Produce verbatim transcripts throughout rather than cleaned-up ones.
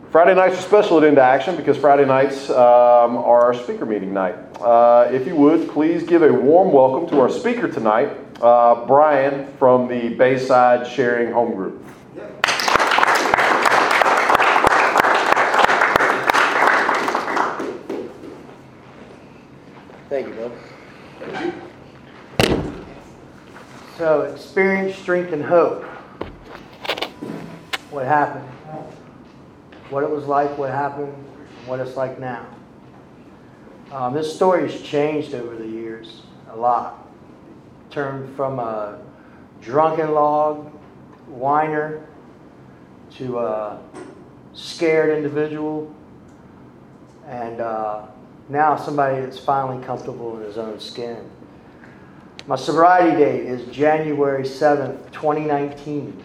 Friday nights are special at Into Action because Friday nights um, are our speaker meeting night. Uh, if you would, please give a warm welcome to our speaker tonight, uh, Brian from the Bayside Sharing Home Group. Thank you, Bill. Thank you. So, experience, strength, and hope. What happened? What it was like, what happened, and what it's like now. Um, this story has changed over the years a lot. Turned from a drunken log, whiner, to a scared individual, and uh, now somebody that's finally comfortable in his own skin. My sobriety date is January seventh, twenty nineteen.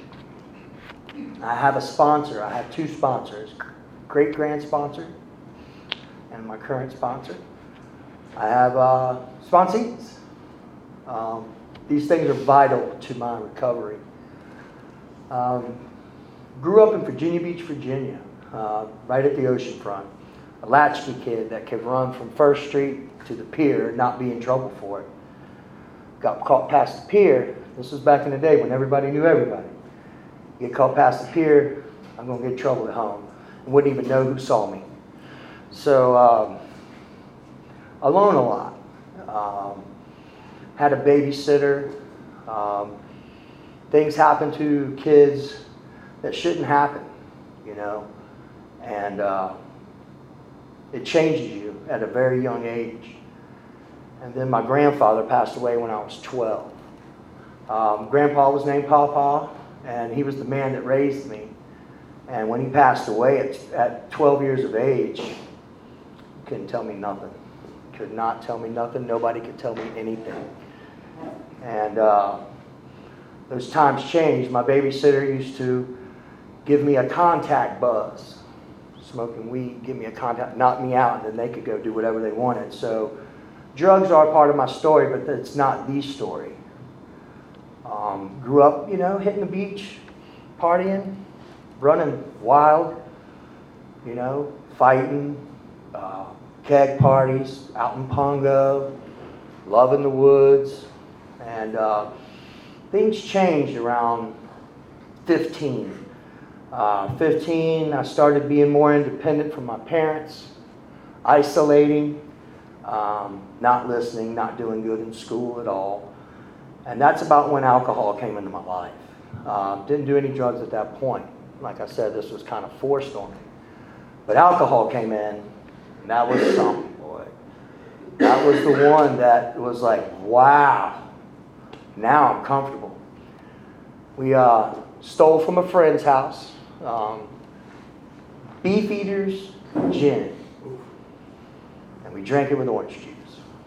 I have a sponsor. I have two sponsors, great-grand sponsor and my current sponsor. I have uh, sponsees. Um, these things are vital to my recovery. Um, grew up in Virginia Beach, Virginia, uh, right at the oceanfront. A latchkey kid that could run from First Street to the pier and not be in trouble for it. Got caught past the pier. This was back in the day when everybody knew everybody. Get caught past the pier, I'm going to get in trouble at home. And wouldn't even know who saw me. So, um, alone a lot. Um, had a babysitter. Um, things happen to kids that shouldn't happen, you know. And uh, it changes you at a very young age. And then my grandfather passed away when I was twelve. Um, Grandpa was named Pawpaw. And he was the man that raised me. And when he passed away at, at twelve years of age, couldn't tell me nothing. Could not tell me nothing. Nobody could tell me anything. And uh, those times changed. My babysitter used to give me a contact buzz. Smoking weed, give me a contact, knock me out, and then they could go do whatever they wanted. So drugs are part of my story, but it's not the story. Um, grew up, you know, hitting the beach, partying, running wild, you know, fighting, uh, keg parties, out in Pongo, loving the woods. And uh, things changed around fifteen. Uh, fifteen, I started being more independent from my parents, isolating, um, not listening, not doing good in school at all. And that's about when alcohol came into my life. Uh, didn't do any drugs at that point. Like I said, this was kind of forced on me. But alcohol came in, and that was something, boy. That was the one that was like, wow, now I'm comfortable. We uh, stole from a friend's house, um, beef eaters, gin. And we drank it with orange juice.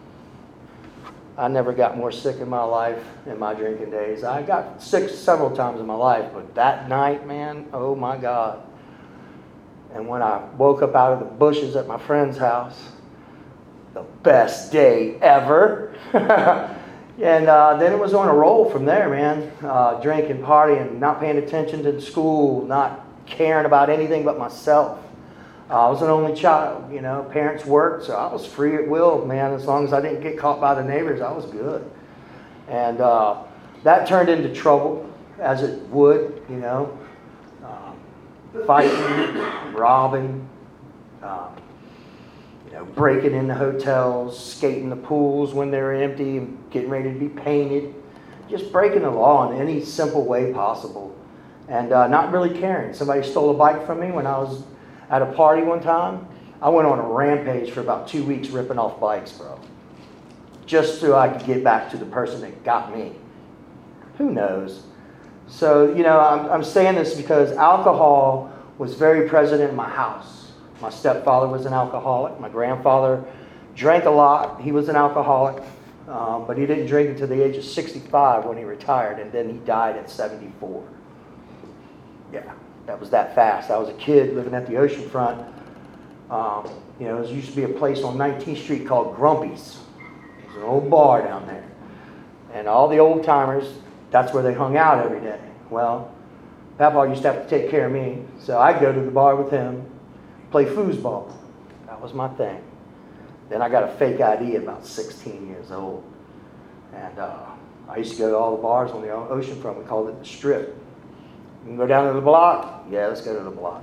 I never got more sick in my life in my drinking days. I got sick several times in my life, but that night, man, oh my God. And when I woke up out of the bushes at my friend's house, the best day ever. And uh, then it was on a roll from there, man. Uh, drinking, partying, not paying attention to school, not caring about anything but myself. Uh, I was an only child, you know. Parents worked, so I was free at will, man. As long as I didn't get caught by the neighbors, I was good. And uh, that turned into trouble, as it would, you know. Um, fighting, robbing, um, you know, breaking into hotels, skating the pools when they were empty and getting ready to be painted. Just breaking the law in any simple way possible. And uh, not really caring. Somebody stole a bike from me when I was at a party one time. I went on a rampage for about two weeks ripping off bikes, bro. Just so I could get back to the person that got me. Who knows? So, you know, I'm, I'm saying this because alcohol was very present in my house. My stepfather was an alcoholic. My grandfather drank a lot. He was an alcoholic. Um, but he didn't drink until the age of sixty-five when he retired. And then he died at seventy-four. Yeah. That was that fast. I was a kid living at the oceanfront. Um, you know, there used to be a place on nineteenth Street called Grumpy's. It was an old bar down there. And all the old timers, that's where they hung out every day. Well, Papa used to have to take care of me. So I'd go to the bar with him. play foosball. That was my thing. Then I got a fake I D at about sixteen years old. And uh, I used to go to all the bars on the ocean front. We called it the Strip. You can go down to the block? Yeah, let's go to the block.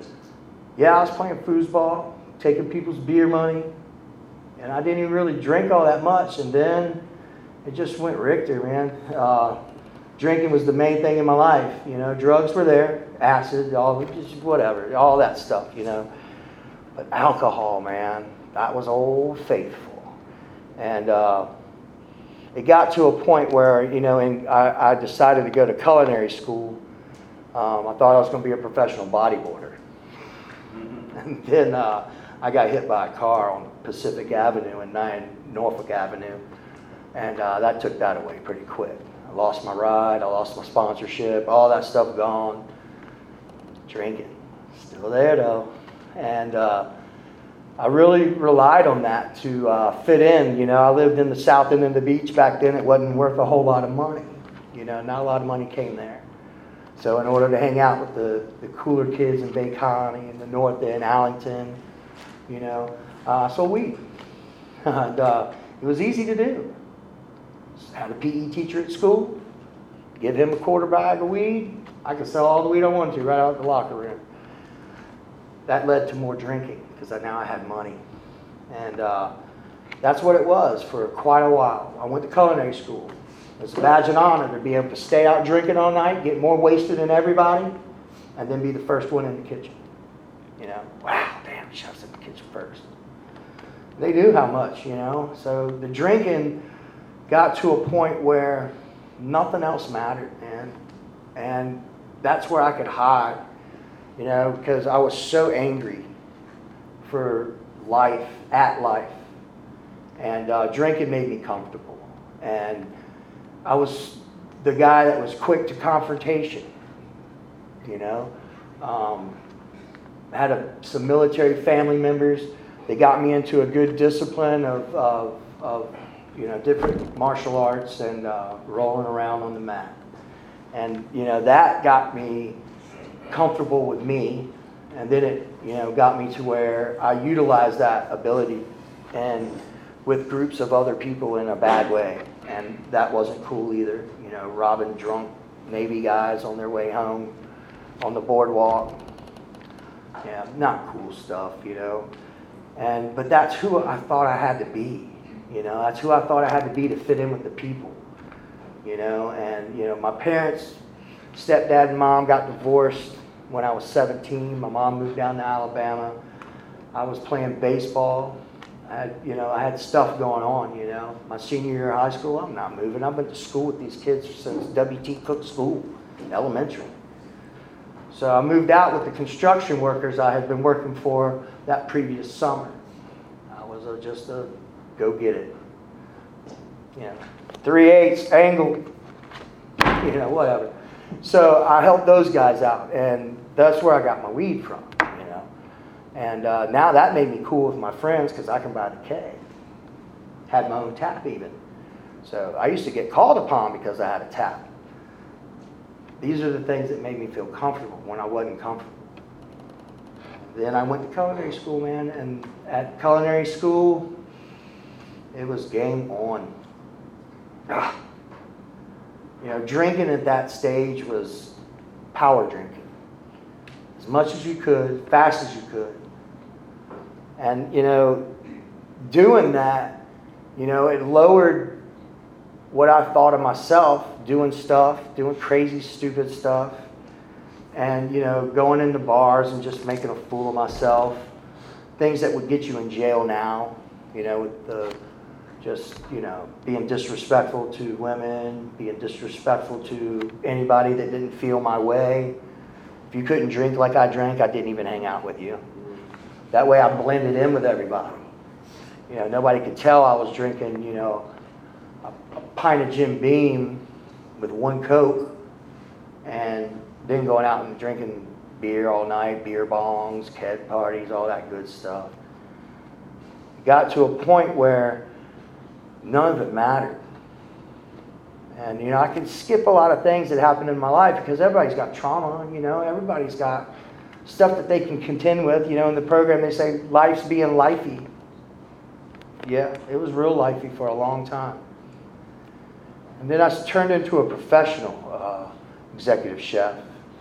Yeah, I was playing foosball, taking people's beer money, and I didn't even really drink all that much. And then it just went Richter, man. Uh, drinking was the main thing in my life. You know, drugs were there, acid, all just whatever, all that stuff. You know, but alcohol, man, that was Old Faithful. And uh, it got to a point where, you know, and I, I decided to go to culinary school. Um, I thought I was going to be a professional bodyboarder. Mm-hmm. And then uh, I got hit by a car on Pacific Avenue and nine Norfolk Avenue. And uh, that took that away pretty quick. I lost my ride, I lost my sponsorship, all that stuff gone. Drinking, still there though. And uh, I really relied on that to uh, fit in. You know, I lived in the south end of the beach back then. It wasn't worth a whole lot of money. You know, not a lot of money came there. So in order to hang out with the, the cooler kids in Bay County and the north end, Allington, you know, uh, so weed. and uh, it was easy to do. Just had a P E teacher at school, give him a quarter bag of weed. I could sell all the weed I wanted to right out of the locker room. That led to more drinking because now I had money. And uh, that's what it was for quite a while. I went to culinary school. It was a badge of honor to be able to stay out drinking all night, get more wasted than everybody, and then be the first one in the kitchen. You know, wow, damn, chef's in the kitchen first. They knew how much, you know. So the drinking got to a point where nothing else mattered, man. And that's where I could hide, you know, because I was so angry for life, at life. And uh, drinking made me comfortable. And I was the guy that was quick to confrontation, you know. Um, had a, some military family members. They got me into a good discipline of, of, of you know, different martial arts and uh, rolling around on the mat. And, you know, that got me comfortable with me. And then it, you know, got me to where I utilized that ability and with groups of other people in a bad way. And that wasn't cool either. You know, robbing drunk Navy guys on their way home on the boardwalk. Yeah, not cool stuff, you know. And but that's who I thought I had to be. You know, that's who I thought I had to be to fit in with the people. You know, and you know, my parents, stepdad and mom got divorced when I was seventeen. My mom moved down to Alabama. I was playing baseball. I had, you know, I had stuff going on, you know. My senior year of high school, I'm not moving. I've been to school with these kids since W T Cook School, elementary. So I moved out with the construction workers I had been working for that previous summer. I was a, just a go get it. You know, three eighths, angle, you know, whatever. So I helped those guys out, and that's where I got my weed from. And uh, now that made me cool with my friends because I can buy the keg. Had my own tap even. So I used to get called upon because I had a tap. These are the things that made me feel comfortable when I wasn't comfortable. Then I went to culinary school, man. And at culinary school, it was game on. Ugh. You know, drinking at that stage was power drinking. As much as you could, fast as you could. And, you know, doing that, you know, it lowered what I thought of myself, doing stuff, doing crazy, stupid stuff. And, you know, going into bars and just making a fool of myself. Things that would get you in jail now, you know, with the just, you know, being disrespectful to women, being disrespectful to anybody that didn't feel my way. If you couldn't drink like I drank, I didn't even hang out with you. That way I blended in with everybody. You know, nobody could tell I was drinking, you know, a, a pint of Jim Beam with one Coke and then going out and drinking beer all night, beer bongs, keg parties, all that good stuff. It got to a point where none of it mattered. And, you know, I can skip a lot of things that happened in my life because everybody's got trauma, you know. Everybody's got stuff that they can contend with. You know, in the program they say life's being lifey. Yeah, it was real lifey for a long time. And then I turned into a professional uh, executive chef.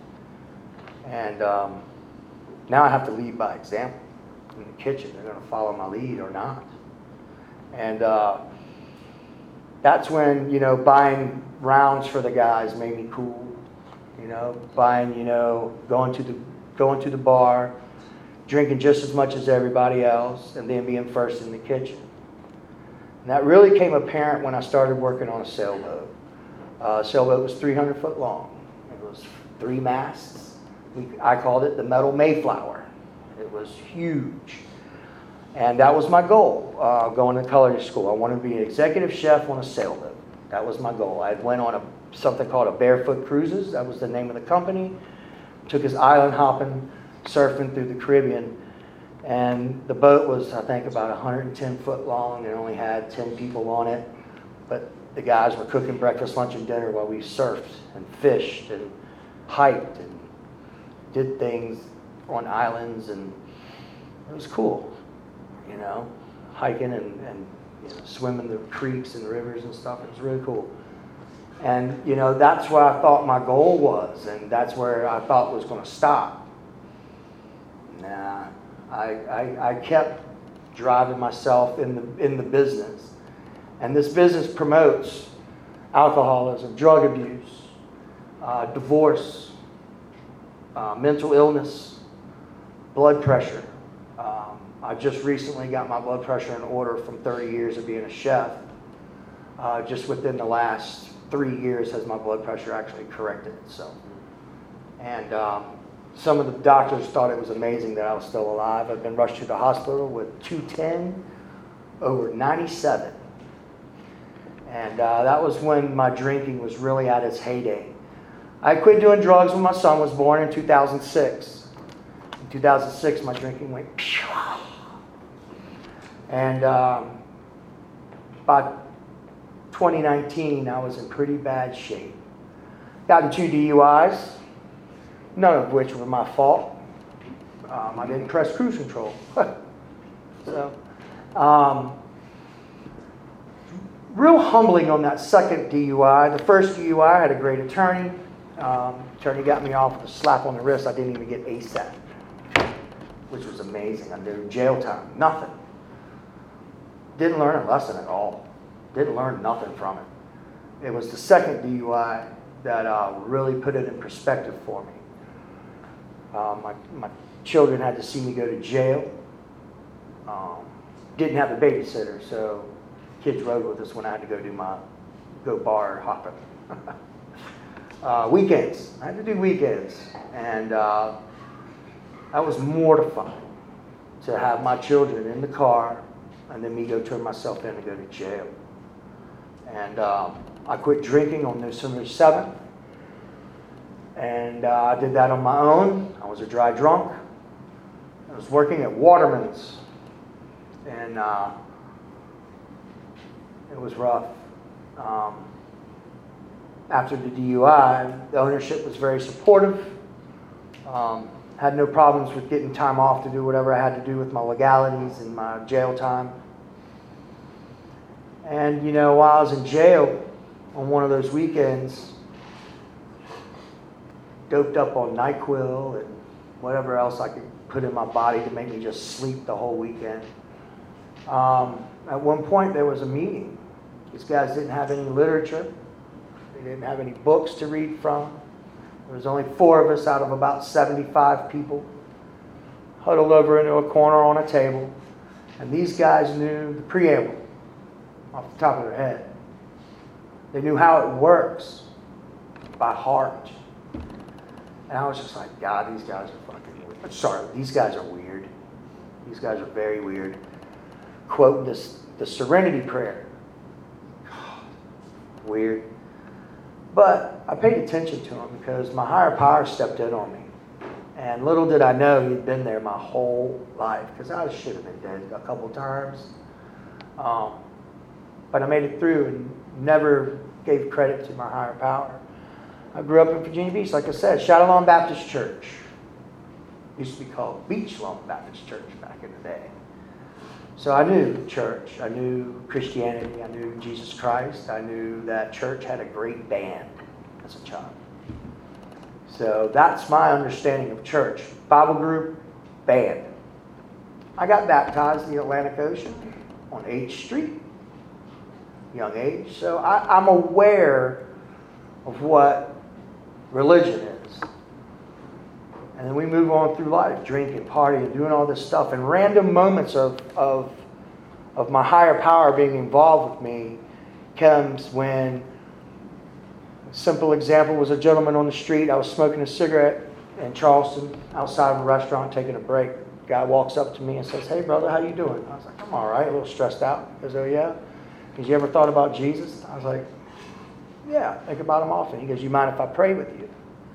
And um, now I have to lead by example in the kitchen. They're going to follow my lead or not. And uh, that's when, you know, buying rounds for the guys made me cool. You know, buying, you know, going to the going to the bar, drinking just as much as everybody else, and then being first in the kitchen. And that really came apparent when I started working on a sailboat. Uh, sailboat was three hundred foot long. It was three masts. We, I called it the Metal Mayflower. It was huge. And that was my goal, uh, going to culinary school. I wanted to be an executive chef on a sailboat. That was my goal. I went on a something called a Barefoot Cruises. That was the name of the company. Took us island hopping, surfing through the Caribbean. And the boat was, I think, about one hundred ten foot long and only had ten people on it. But the guys were cooking breakfast, lunch, and dinner while we surfed and fished and hiked and did things on islands. And it was cool, you know, hiking and, and you know, swimming the creeks and rivers and stuff. It was really cool. And, you know, that's where I thought my goal was, and that's where I thought was going to stop. Nah, I, I, I kept driving myself in the, in the business. And this business promotes alcoholism, drug abuse, uh, divorce, uh, mental illness, blood pressure. Um, I just recently got my blood pressure in order from thirty years of being a chef. Uh, just within the last three years has my blood pressure actually corrected itself. And um, some of the doctors thought it was amazing that I was still alive. I've been rushed to the hospital with two ten over ninety-seven. And uh, that was when my drinking was really at its heyday. I quit doing drugs when my son was born in two thousand six. In two thousand six, my drinking went phew. And um, by twenty nineteen, I was in pretty bad shape. Got in two D U Is, none of which were my fault. Um, I didn't press cruise control. so, um, real humbling on that second D U I. The first D U I, I had a great attorney. Um, attorney got me off with a slap on the wrist. I didn't even get A S A P, which was amazing. I did jail time, nothing. Didn't learn a lesson at all. Didn't learn nothing from it. It was the second D U I that uh, really put it in perspective for me. Uh, my, my children had to see me go to jail. Um, didn't have a babysitter, so kids rode with us when I had to go do my, go bar hopping. uh, weekends, I had to do weekends. And uh, I was mortified to have my children in the car and then me go turn myself in to go to jail. And um, I quit drinking on December seventh. And uh, I did that on my own. I was a dry drunk. I was working at Waterman's. And uh, it was rough. Um, after the D U I, the ownership was very supportive. Um, had no problems with getting time off to do whatever I had to do with my legalities and my jail time. And, you know, while I was in jail on one of those weekends, doped up on NyQuil and whatever else I could put in my body to make me just sleep the whole weekend. Um, at one point, there was a meeting. These guys didn't have any literature. They didn't have any books to read from. There was only four of us out of about seventy-five people huddled over into a corner on a table. And these guys knew the preamble off the top of their head. They knew how it works by heart. And I was just like, God, these guys are fucking weird. Sorry, these guys are weird. These guys are very weird. Quoting this, the Serenity Prayer. Weird. But I paid attention to him because my higher power stepped in on me. And little did I know he'd been there my whole life, because I should have been dead a couple times. Um, but I made it through and never gave credit to my higher power. I grew up in Virginia Beach, like I said, Shadowlawn Baptist Church. used to be called Beach Lawn Baptist Church back in the day. So I knew church, I knew Christianity, I knew Jesus Christ, I knew that church had a great band as a child. So that's my understanding of church. Bible group, band. I got baptized in the Atlantic Ocean on H Street, young age. So I, I'm aware of what religion is. And then we move on through life, drinking, partying, doing all this stuff. And random moments of, of, of my higher power being involved with me comes when, a simple example was a gentleman on the street. I was smoking a cigarette in Charleston outside of a restaurant taking a break. Guy walks up to me and says, "Hey brother, how you doing?" I was like, "I'm all right, a little stressed out." He goes, "Oh yeah? Because you ever thought about Jesus?" I was like, "Yeah, I think about him often." He goes, "You mind if I pray with you?"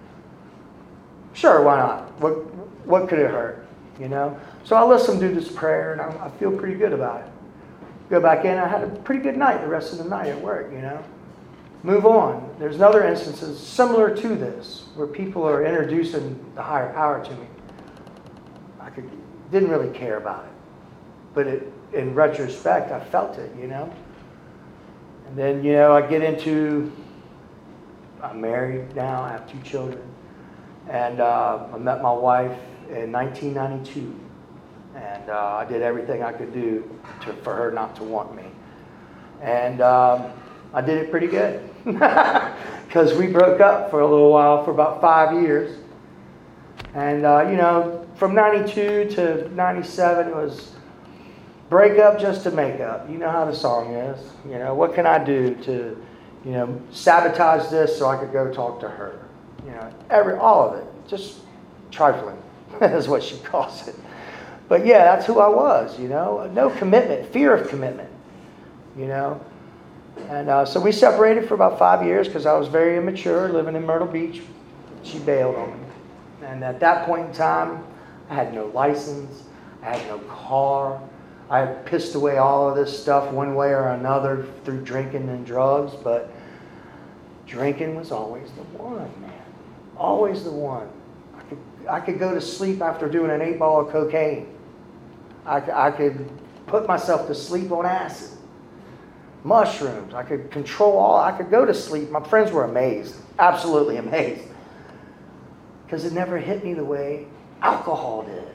Sure, why not? What what could it hurt? You know? So I listened to this prayer and I, I feel pretty good about it. Go back in, I had a pretty good night the rest of the night at work, you know. Move on. There's other instances similar to this where people are introducing the higher power to me. I could, didn't really care about it. But it, in retrospect, I felt it, you know. And then, you know, I get into, I'm married now, I have two children. And uh, I met my wife in nineteen ninety-two. And uh, I did everything I could do to, for her not to want me. And um, I did it pretty good. Because we broke up for a little while, for about five years. And, uh, you know, from ninety-two to ninety-seven, it was break up just to make up. You know how the song is. You know, what can I do to, you know, sabotage this so I could go talk to her? You know, every all of it, just trifling, is what she calls it. But yeah, that's who I was. You know, no commitment, fear of commitment. You know, and uh, so we separated for about five years because I was very immature, living in Myrtle Beach. She bailed on me, and at that point in time, I had no license, I had no car. I had pissed away all of this stuff one way or another through drinking and drugs, but drinking was always the one, man. Always the one. I could, I could go to sleep after doing an eight ball of cocaine. I, I could put myself to sleep on acid. Mushrooms. I could control all. I could go to sleep. My friends were amazed. Absolutely amazed. Because it never hit me the way alcohol did.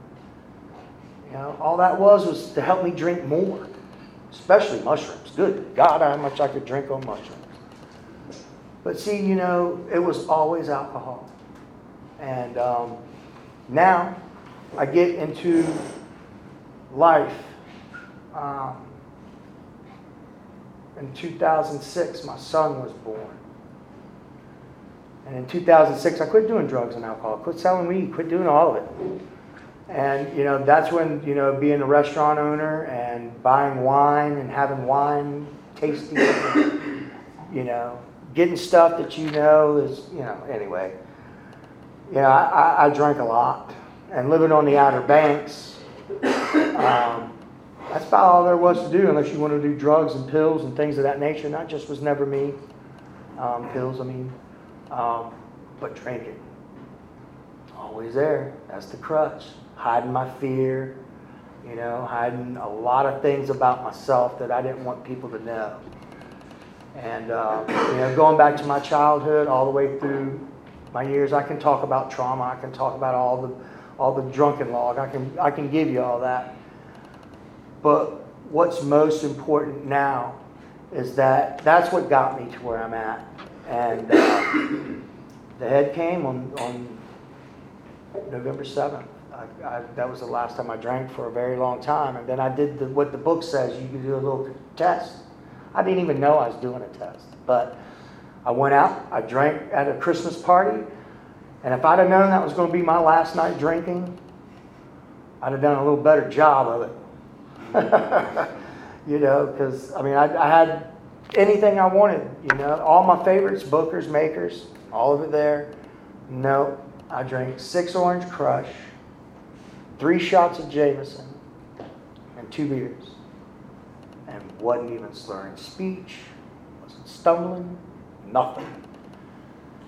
You know, all that was was to help me drink more. Especially mushrooms. Good God, how much I could drink on mushrooms. But see, you know, it was always alcohol. And um, now I get into life. Um, in two thousand six, my son was born. And in two thousand six, I quit doing drugs and alcohol. Quit selling weed. Quit doing all of it. And, you know, that's when, you know, being a restaurant owner and buying wine and having wine tasting, you know, getting stuff that you know is, you know, anyway. You know, I, I, I drank a lot. And living on the Outer Banks, um, that's about all there was to do unless you want to do drugs and pills and things of that nature. And that just was never me. Um, pills, I mean. Um, but drinking. Always there. That's the crutch. Hiding my fear. You know, hiding a lot of things about myself that I didn't want people to know. And, uh, you know, going back to my childhood all the way through my years, I can talk about trauma. I can talk about all the all the drunken log. I can I can give you all that. But what's most important now is that that's what got me to where I'm at. And uh, the head came on, on November seventh. I, I, that was the last time I drank for a very long time. And then I did the, what the book says. You can do a little test. I didn't even know I was doing a test. But I went out. I drank at a Christmas party. And if I'd have known that was going to be my last night drinking, I'd have done a little better job of it. You know, because, I mean, I, I had anything I wanted, you know. All my favorites, Booker's, Makers, all of it there. No, I drank six Orange Crush, three shots of Jameson, and two beers. And wasn't even slurring speech, wasn't stumbling, nothing.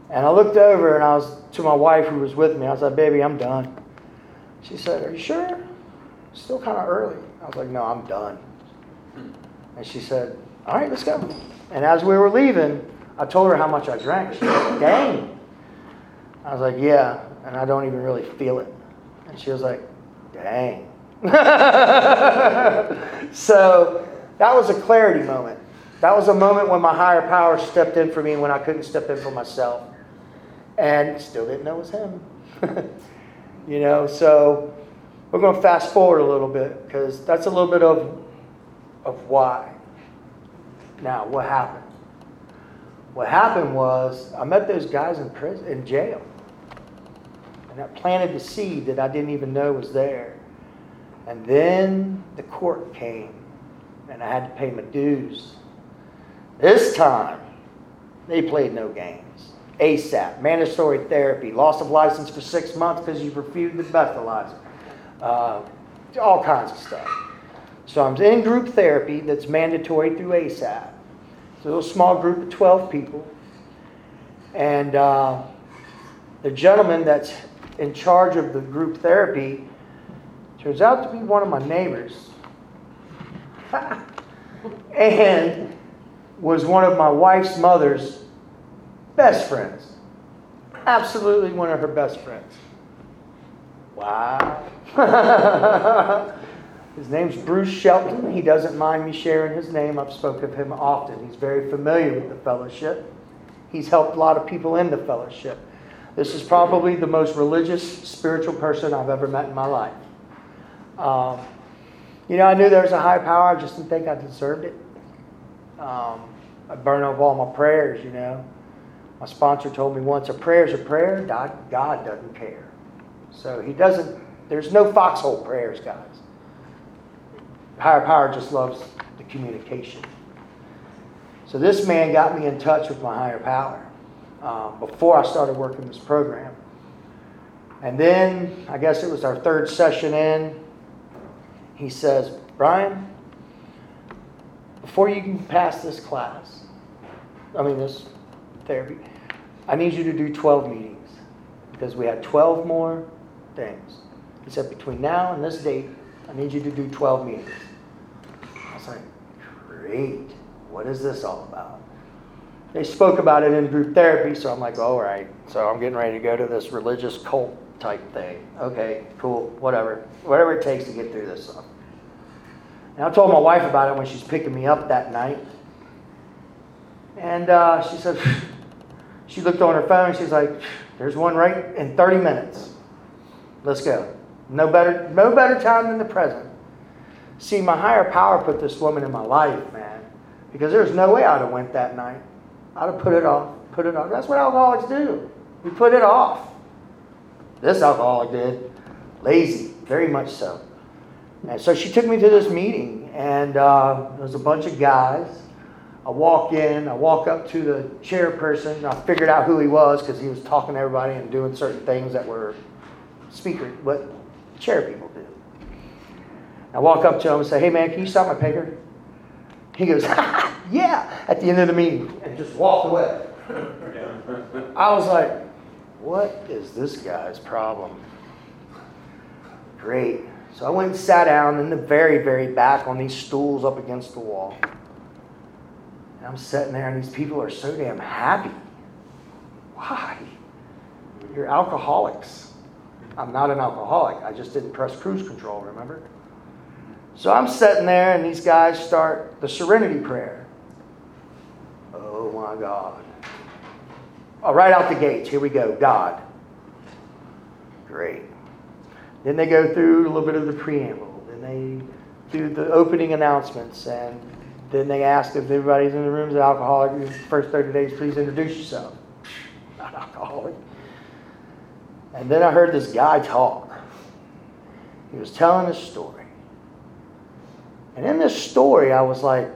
And I looked over and I was to my wife who was with me. I was like, baby, I'm done. She said, are you sure? It's still kind of early. I was like, no, I'm done. And she said, all right, let's go. And as we were leaving, I told her how much I drank. She said, dang. I was like, yeah, and I don't even really feel it. And she was like, dang. So that was a clarity moment. That was a moment when my higher power stepped in for me when I couldn't step in for myself. And still didn't know it was him. You know, so we're going to fast forward a little bit because that's a little bit of, of why. Now, what happened? What happened was I met those guys in prison, in jail. And that planted the seed that I didn't even know was there. And then the court came and I had to pay my dues. This time, they played no games. ASAP, mandatory therapy, loss of license for six months because you refused the breathalyzer. Uh, all kinds of stuff. So I'm in group therapy that's mandatory through ASAP. It's a little small group of twelve people. And uh, the gentleman that's in charge of the group therapy turns out to be one of my neighbors. And was one of my wife's mother's best friends. Absolutely one of her best friends. Wow. His name's Bruce Shelton. He doesn't mind me sharing his name. I've spoken of him often. He's very familiar with the fellowship. He's helped a lot of people in the fellowship. This is probably the most religious, spiritual person I've ever met in my life. Um, you know, I knew there was a high power. I just didn't think I deserved it. Um, I burned up all my prayers, you know. My sponsor told me once, a prayer's a prayer. God, God doesn't care. So he doesn't, there's no foxhole prayers, guys. Higher power just loves the communication. So this man got me in touch with my higher power um, before I started working this program. And then, I guess it was our third session in, he says, Brian, before you can pass this class, I mean this therapy, I need you to do twelve meetings because we had twelve more things. He said, between now and this date, I need you to do twelve meetings. I was like, great. What is this all about? They spoke about it in group therapy, so I'm like, all right. So I'm getting ready to go to this religious cult type thing. Okay, cool, whatever. Whatever it takes to get through this stuff. And I told my wife about it when she's picking me up that night. And uh, she said, she looked on her phone, she's like, there's one right in thirty minutes. Let's go. No better, no better time than the present. See, my higher power put this woman in my life, man. Because there's no way I'd have went that night. I'd have put it off, put it off. That's what alcoholics do. We put it off. This alcoholic did. Lazy, very much so. And so she took me to this meeting, and uh, there was a bunch of guys. I walk in, I walk up to the chairperson. I figured out who he was because he was talking to everybody and doing certain things that were speaker, what chair people do. I walk up to him and say, hey man, can you stop my paper? He goes, yeah, at the end of the meeting, and just walked away. I was like, what is this guy's problem? Great. So I went and sat down in the very, very back on these stools up against the wall. And I'm sitting there and these people are so damn happy. Why? You're alcoholics. I'm not an alcoholic. I just didn't press cruise control, remember? So I'm sitting there and these guys start the serenity prayer. Oh my God. Oh, right out the gates. Here we go. God. Great. Then they go through a little bit of the preamble. Then they do the opening announcements. And then they ask if everybody's in the room is an alcoholic. The first thirty days, please introduce yourself. Not alcoholic. And then I heard this guy talk. He was telling a story. And in this story, I was like,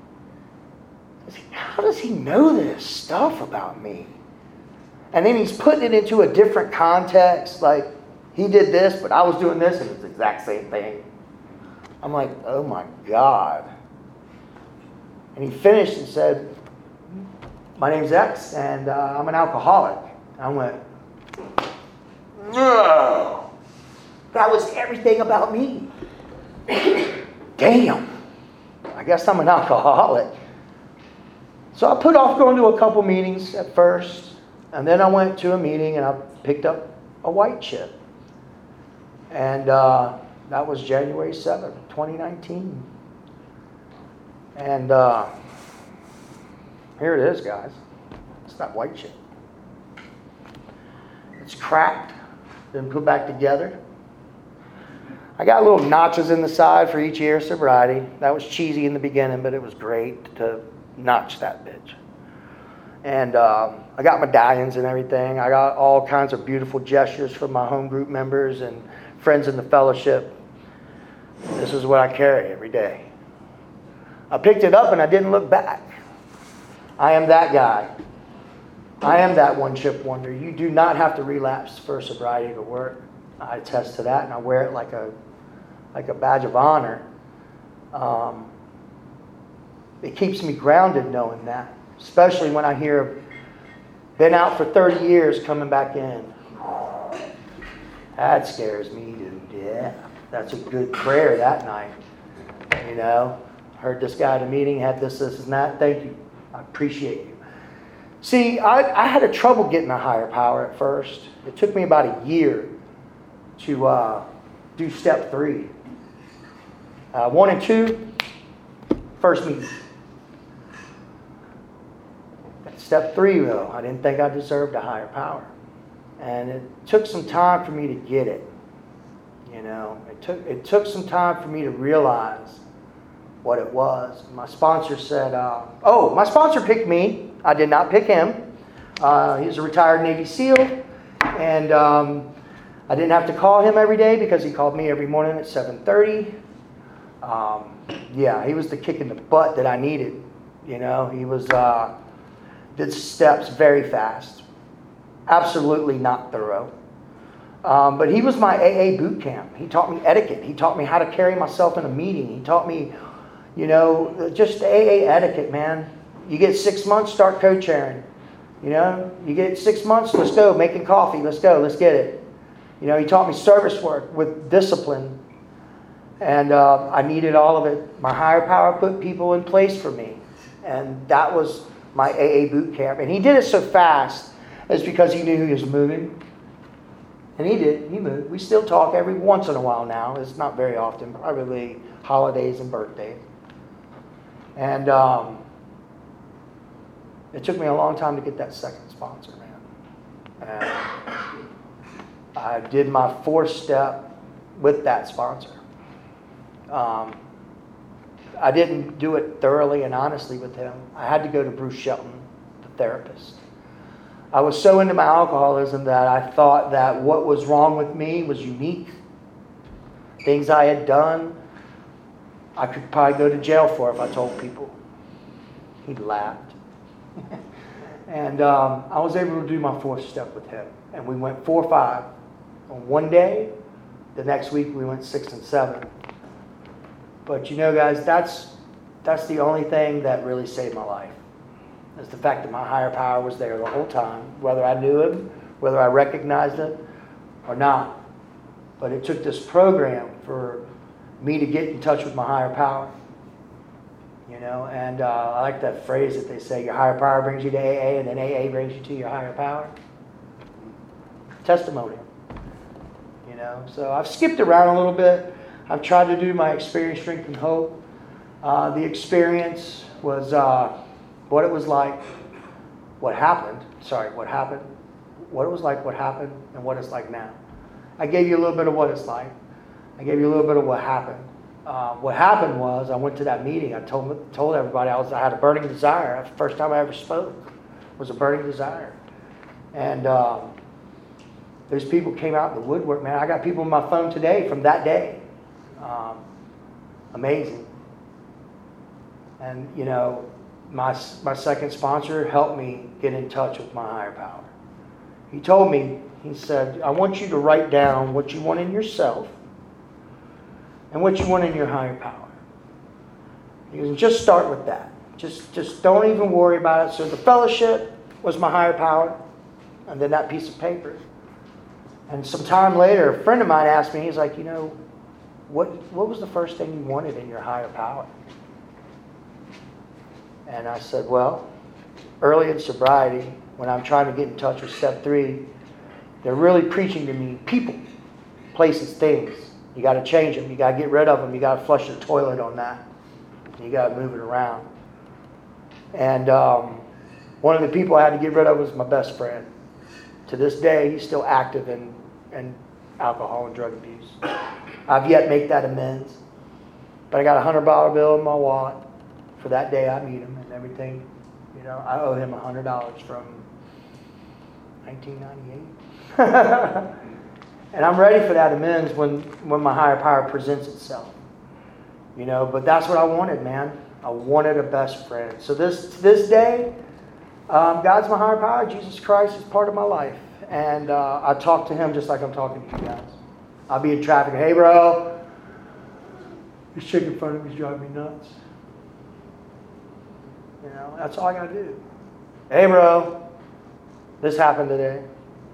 how does he know this stuff about me? And then he's putting it into a different context. Like, he did this, but I was doing this, and it's the exact same thing. I'm like, oh my God. And he finished and said, my name's X, and uh, I'm an alcoholic. I went, no. That was everything about me. Damn. I guess I'm an alcoholic. So I put off going to a couple meetings at first, and then I went to a meeting and I picked up a white chip. And uh, that was January seventh, twenty nineteen. And uh, here it is, guys. It's that white chip. It's cracked, been put back together. I got little notches in the side for each year of sobriety. That was cheesy in the beginning, but it was great to notch that bitch. And um, I got medallions and everything. I got all kinds of beautiful gestures from my home group members and friends in the fellowship. This is what I carry every day. I picked it up and I didn't look back. I am that guy. I am that one chip wonder. You do not have to relapse for sobriety to work. I attest to that, and I wear it like a like a badge of honor. Um, it keeps me grounded knowing that, especially when I hear been out for thirty years coming back in. That scares me to death. That's a good prayer that night. You know, heard this guy at a meeting, had this, this, and that. Thank you. I appreciate you. See, I, I had a trouble getting a higher power at first. It took me about a year to uh, do step three. Uh, one and two, first meeting. Step three, though, I didn't think I deserved a higher power. And it took some time for me to get it. You know, it took it took some time for me to realize what it was. My sponsor said, uh, oh, my sponsor picked me. I did not pick him. Uh, he's a retired Navy SEAL. And um, I didn't have to call him every day because he called me every morning at seven thirty. Um, yeah, he was the kick in the butt that I needed. You know, he was uh, did steps very fast. Absolutely not thorough. Um, but he was my A A boot camp. He taught me etiquette. He taught me how to carry myself in a meeting. He taught me, you know, just A A etiquette, man. You get six months, start co-chairing. You know, you get six months, let's go, making coffee, let's go, let's get it. You know, he taught me service work with discipline. And uh, I needed all of it. My higher power put people in place for me. And that was my A A boot camp. And he did it so fast, it's because he knew he was moving. And he did, he moved. We still talk every once in a while now. It's not very often, probably holidays and birthdays. And um, it took me a long time to get that second sponsor, man. And I did my fourth step with that sponsor. Um, I didn't do it thoroughly and honestly with him. I had to go to Bruce Shelton, the therapist. I was so into my alcoholism that I thought that what was wrong with me was unique. Things I had done, I could probably go to jail for if I told people. He laughed. And um, I was able to do my fourth step with him. And we went four or five on one day. The next week we went six and seven. But you know, guys, that's that's the only thing that really saved my life. Is the fact that my higher power was there the whole time, whether I knew him, whether I recognized it or not. But it took this program for me to get in touch with my higher power. You know, and uh, I like that phrase that they say, your higher power brings you to A A, and then A A brings you to your higher power. Testimony. You know, so I've skipped around a little bit. I've tried to do my experience, strength, and hope. Uh, the experience was uh, what it was like, what happened, sorry, what happened, what it was like, what happened, and what it's like now. I gave you a little bit of what it's like. I gave you a little bit of what happened. Uh, what happened was I went to that meeting. I told told everybody I was I had a burning desire. That's the first time I ever spoke. Was a burning desire, and um, those people came out in the woodwork. Man, I got people on my phone today from that day. Um, amazing, and you know, my my second sponsor helped me get in touch with my higher power. He told me, he said, I want you to write down what you want in yourself and what you want in your higher power. He goes, just start with that. Just, just don't even worry about it. So the fellowship was my higher power, and then that piece of paper. And some time later, a friend of mine asked me, he's like, you know, what what was the first thing you wanted in your higher power? And I said, well, early in sobriety, when I'm trying to get in touch with step three, they're really preaching to me people, places, things. You got to change them. You got to get rid of them. You got to flush the toilet on that. You got to move it around. And um, one of the people I had to get rid of was my best friend. To this day, he's still active in, in alcohol and drug abuse. I've yet to make that amends. But I got a one hundred dollar bill in my wallet for that day I meet him and everything. You know, I owe him one hundred dollars from nineteen ninety-eight. And I'm ready for that amends when, when my higher power presents itself. You know, but that's what I wanted, man. I wanted a best friend. So this this day, um, God's my higher power. Jesus Christ is part of my life. And uh, I talk to him just like I'm talking to you guys. I'll be in traffic. Hey, bro. This chick in front of me is driving me nuts. You know, that's all I got to do. Hey, bro. This happened today.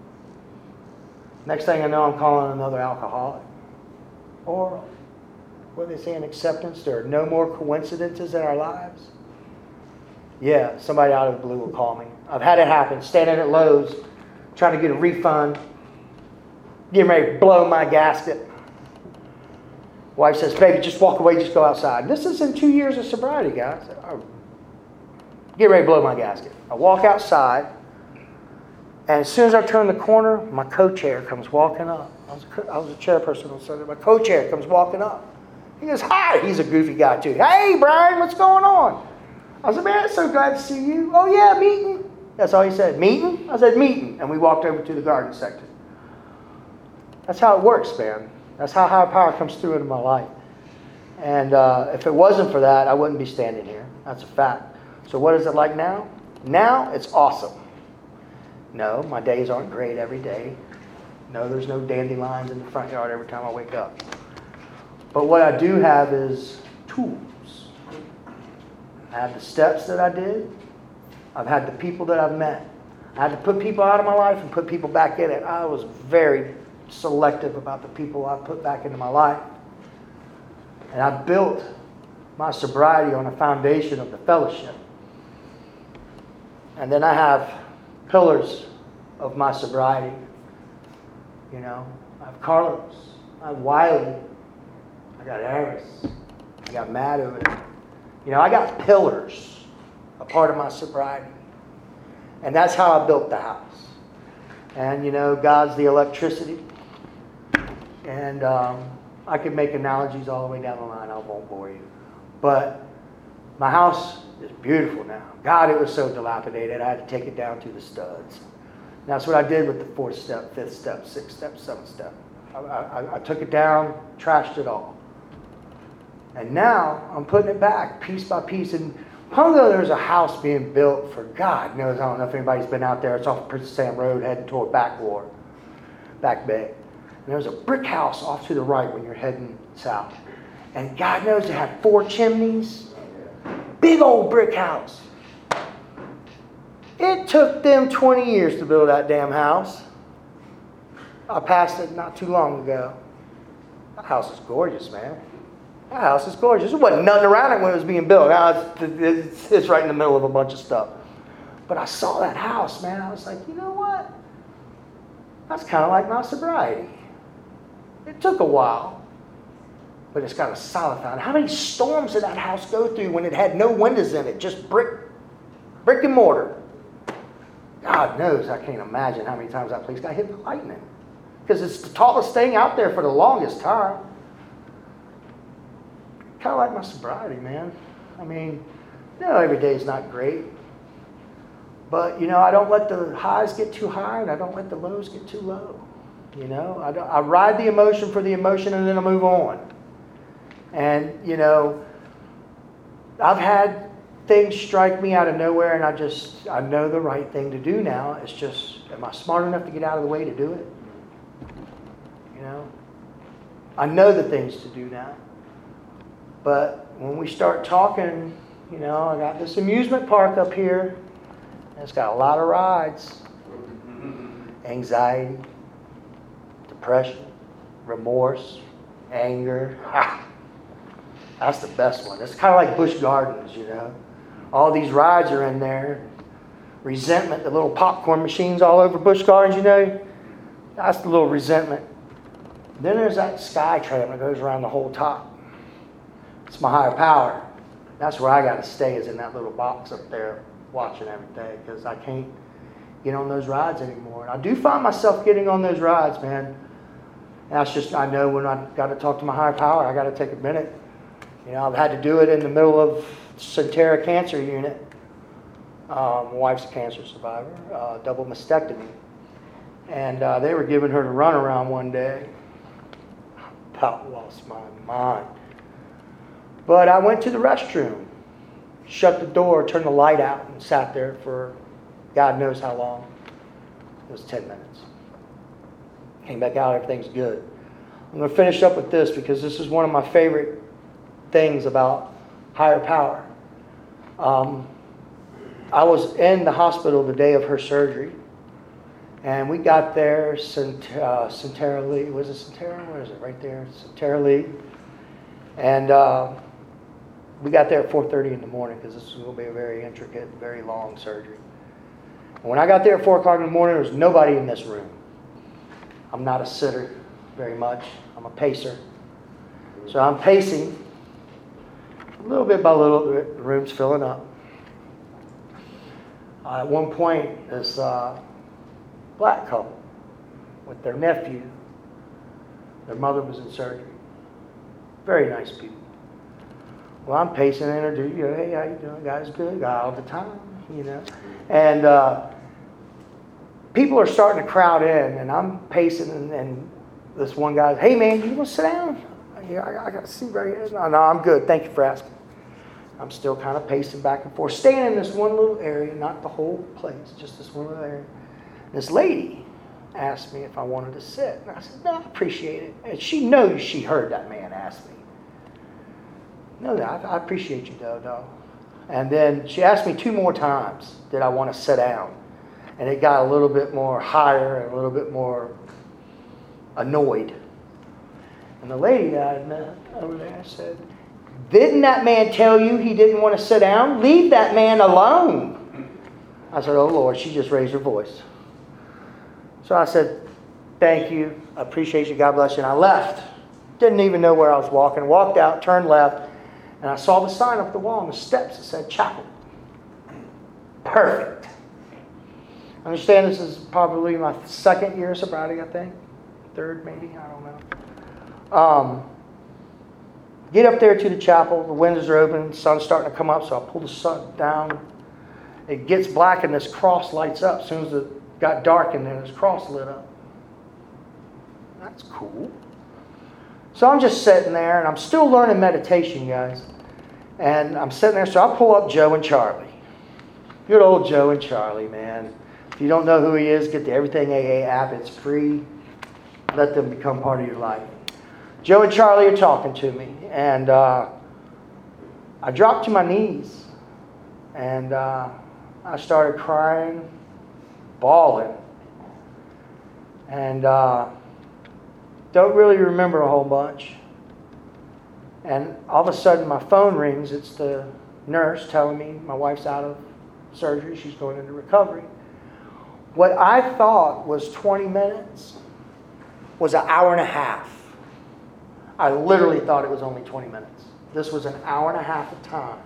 Next thing I know, I'm calling another alcoholic. Or, what do they say in acceptance? There are no more coincidences in our lives. Yeah, somebody out of the blue will call me. I've had it happen. Standing at Lowe's, trying to get a refund. Getting ready to blow my gasket. Wife says, baby, just walk away, just go outside. This is in two years of sobriety, guys. I get ready to blow my gasket. I walk outside. And as soon as I turn the corner, my co-chair comes walking up. I was, a, I was a chairperson on Sunday. My co-chair comes walking up. He goes, hi. He's a goofy guy, too. Hey, Brian, what's going on? I said, man, so glad to see you. Oh, yeah, meeting. That's all he said. Meeting? I said, meeting. And we walked over to the garden section. That's how it works, man. That's how higher power comes through into my life. And uh, if it wasn't for that, I wouldn't be standing here. That's a fact. So what is it like now? Now, it's awesome. No, my days aren't great every day. No, there's no dandelions in the front yard every time I wake up. But what I do have is tools. I have the steps that I did. I've had the people that I've met. I had to put people out of my life and put people back in it. I was very selective about the people I put back into my life. And I built my sobriety on a foundation of the fellowship. And then I have pillars of my sobriety. You know, I have Carlos, I have Wiley, I got Aris, I got Matt over there. You know, I got pillars, a part of my sobriety. And that's how I built the house. And, you know, God's the electricity. And um, I could make analogies all the way down the line. I won't bore you. But my house is beautiful now. God, it was so dilapidated, I had to take it down to the studs. And that's what I did with the fourth step, fifth step, sixth step, seventh step. I, I, I took it down, trashed it all. And now I'm putting it back piece by piece. And Pungo, there's a house being built for God knows. I don't know if anybody's been out there. It's off Princess Sam Road heading toward Backward, Back Bay. And there's a brick house off to the right when you're heading south. And God knows it had four chimneys. Big old brick house. It took them twenty years to build that damn house. I passed it not too long ago. That house is gorgeous, man. That house is gorgeous. There wasn't nothing around it when it was being built. Now it's, it's, it's right in the middle of a bunch of stuff. But I saw that house, man. I was like, you know what? That's kind of like my sobriety. It took a while, but it's got a solid foundation. How many storms did that house go through when it had no windows in it, just brick, brick and mortar? God knows, I can't imagine how many times that place got hit with lightning. Because it's the tallest thing out there for the longest time. Kind of like my sobriety, man. I mean, you know, every day is not great. But, you know, I don't let the highs get too high and I don't let the lows get too low. You know, I, don't, I ride the emotion for the emotion and then I move on. And, you know, I've had things strike me out of nowhere and I just, I know the right thing to do now. It's just, am I smart enough to get out of the way to do it? You know, I know the things to do now. But when we start talking You know, I got this amusement park up here. And it's got a lot of rides. Anxiety, depression, remorse, anger. Ha! That's the best one. It's kind of like Busch Gardens, you know. All these rides are in there. Resentment, the little popcorn machines all over Busch Gardens, you know. That's the little resentment. Then there's that sky tram that goes around the whole top. It's my higher power. That's where I got to stay, is in that little box up there watching everything, because I can't get on those rides anymore. And I do find myself getting on those rides, man. And that's just, I know when I got to talk to my higher power, I got to take a minute. You know, I've had to do it in the middle of Centera Cancer Unit. Um, my wife's a cancer survivor, uh, double mastectomy. And uh, they were giving her the runaround one day. I about lost my mind. But I went to the restroom, shut the door, turned the light out, and sat there for God knows how long. It was ten minutes. Came back out, everything's good. I'm going to finish up with this because this is one of my favorite things about higher power. Um, I was in the hospital the day of her surgery, and we got there, Cent- uh, Centera Lee, was it Centera? Where is it? Right there, Centera Lee. And uh, we got there at four thirty in the morning because this was going to be a very intricate, very long surgery. And when I got there at four o'clock in the morning, there was nobody in this room. I'm not a sitter very much. I'm a pacer. So I'm pacing. Little bit by little, the room's filling up. Uh, at one point, this uh, black couple with their nephew, their mother was in surgery. Very nice people. Well, I'm pacing, introduce you know, hey, how you doing? Guys, good? All the time, you know. And uh, people are starting to crowd in, and I'm pacing, and, and this one guy's, hey man, you want to sit down? Yeah, I, I got a seat right here. No, no, I'm good. Thank you for asking. I'm still kind of pacing back and forth, staying in this one little area, not the whole place, just this one little area. This lady asked me if I wanted to sit. And I said, no, I appreciate it. And she knows she heard that man ask me. No, I, I appreciate you, though, though. And then she asked me two more times, did I want to sit down? And it got a little bit more higher and a little bit more annoyed. And the lady that I met over there said, didn't that man tell you he didn't want to sit down? Leave that man alone. I said, oh, Lord, she just raised her voice. So I said, thank you. I appreciate you. God bless you. And I left. Didn't even know where I was walking. Walked out, turned left, and I saw the sign up the wall on the steps that said chapel. Perfect. I understand this is probably my second year of sobriety, I think. Third, maybe. I don't know. Um, get up there to the chapel. The windows are open. The sun's starting to come up, so I pull the sun down. It gets black, and this cross lights up. As soon as it got dark in there, this cross lit up. That's cool. So I'm just sitting there, and I'm still learning meditation, guys. And I'm sitting there, so I pull up Joe and Charlie. Good old Joe and Charlie, man. If you don't know who he is, get the Everything A A app. It's free. Let them become part of your life. Joe and Charlie are talking to me, and uh, I dropped to my knees, and uh, I started crying, bawling, and uh, don't really remember a whole bunch. And all of a sudden, my phone rings. It's the nurse telling me my wife's out of surgery. She's going into recovery. What I thought was twenty minutes was an hour and a half. I literally thought it was only twenty minutes. This was an hour and a half of time.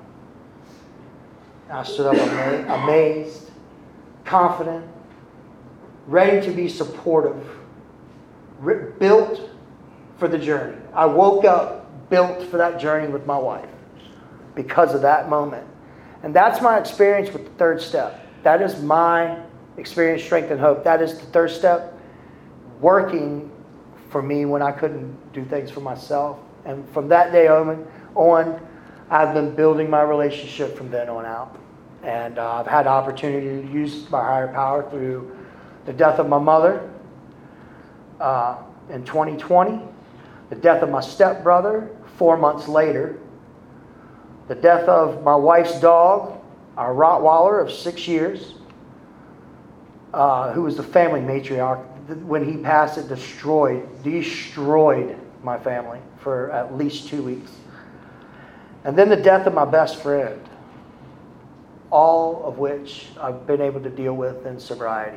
I stood up ama- amazed, confident, ready to be supportive, re- built for the journey. I woke up built for that journey with my wife because of that moment. And that's my experience with the third step. That is my experience, strength, and hope. That is the third step working for me when I couldn't do things for myself. And from that day on, on I've been building my relationship from then on out. And uh, I've had the opportunity to use my higher power through the death of my mother uh, in twenty twenty, the death of my stepbrother four months later, the death of my wife's dog, our Rottweiler of six years, uh, who was the family matriarch. When he passed, it destroyed, destroyed my family for at least two weeks. And then the death of my best friend, all of which I've been able to deal with in sobriety.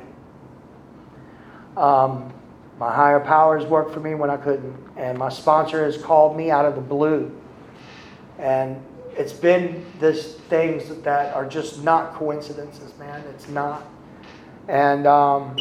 Um, my higher powers worked for me when I couldn't, and my sponsor has called me out of the blue. And it's been this things that are just not coincidences, man. It's not. And um,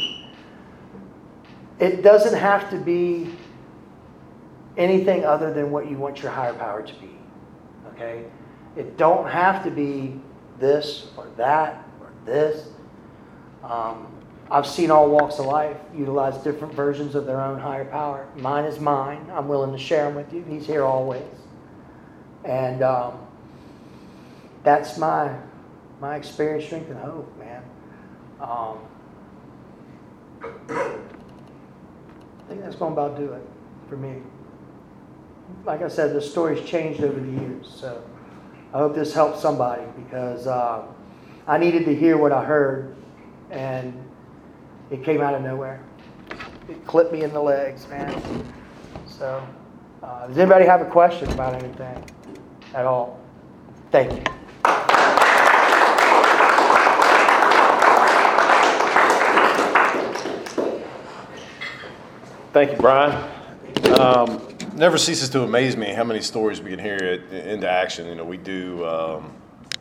it doesn't have to be anything other than what you want your higher power to be. Okay? It don't have to be this or that or this. Um, I've seen all walks of life utilize different versions of their own higher power. Mine is mine. I'm willing to share them with you. He's here always. And um, that's my my experience, strength, and hope, man. Um, I think that's going to about do it for me. Like I said, the story's changed over the years, so I hope this helps somebody, because uh, I needed to hear what I heard, and it came out of nowhere. It clipped me in the legs, man. So, uh, does anybody have a question about anything at all? Thank you. Thank you, Brian. Um, never ceases to amaze me how many stories we can hear it into action. You know, we do um,